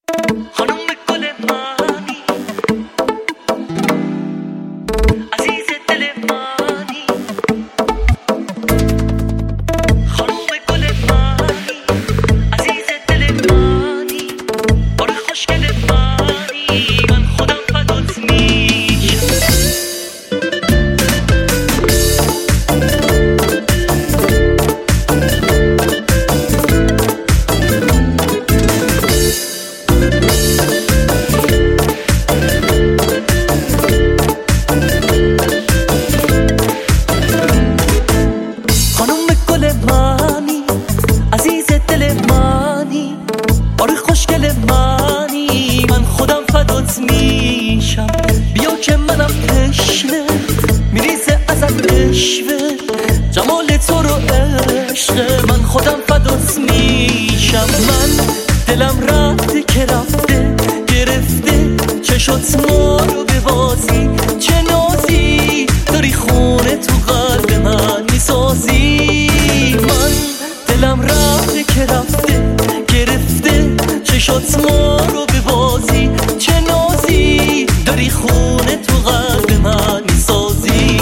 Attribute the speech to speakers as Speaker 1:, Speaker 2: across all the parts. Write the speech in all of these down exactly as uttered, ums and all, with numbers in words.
Speaker 1: خانم گل مانی، عزیز دل مانی، خانم گل مانی، عزیز دل مانی، بار خوشگل مانی، من خودم فدات میشم. میشم بیا که منم تشنه میریزه ازت عشوه جمال تو رو عشق من خودم فدات میشم. من دلم رفته که رفته گرفته چشات ما رو به بازی چه نازی داری خونه تو قلب من میسازی. من دلم رفته که رفته گرفته چشات ما رو به بازی چه نازی داری خونه تو قلب من میسازی.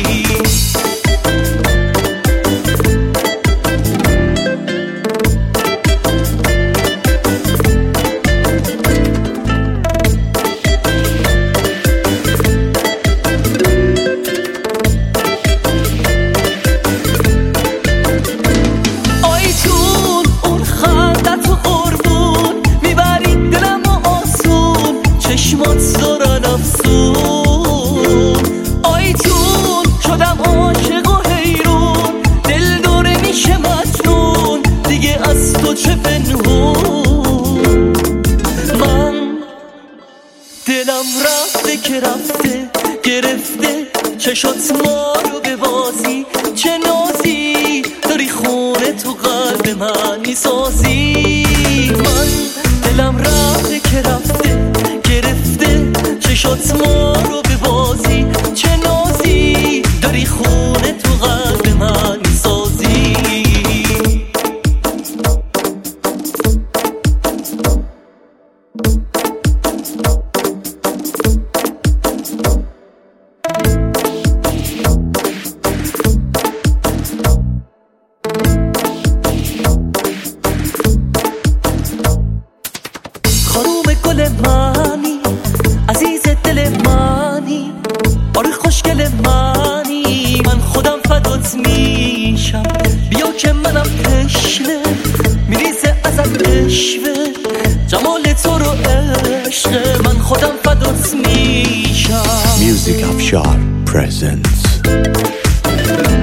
Speaker 1: چشمات دارن افسون آیتون شدم عاشق و حیرون دل داره میشه مجنون دیگه از تو چه پنهون. من دلم رفته که رفته گرفته چشات ما رو به بازی چه نازی داری خونه تو قلب من میسازی. من دلم رفته که رفته گرفته چشات ما رو به بازی چه نازی داری خونه تو قلب من میسازی. خانوم گل مانی، عزیز دل مانی، آره خوشگل مانی، من خودم فدات میشم بیا که منم تشنه میریزه ازت عشوه جمال تو رو عشق من خودم فدات میشم.
Speaker 2: Music Afshar presents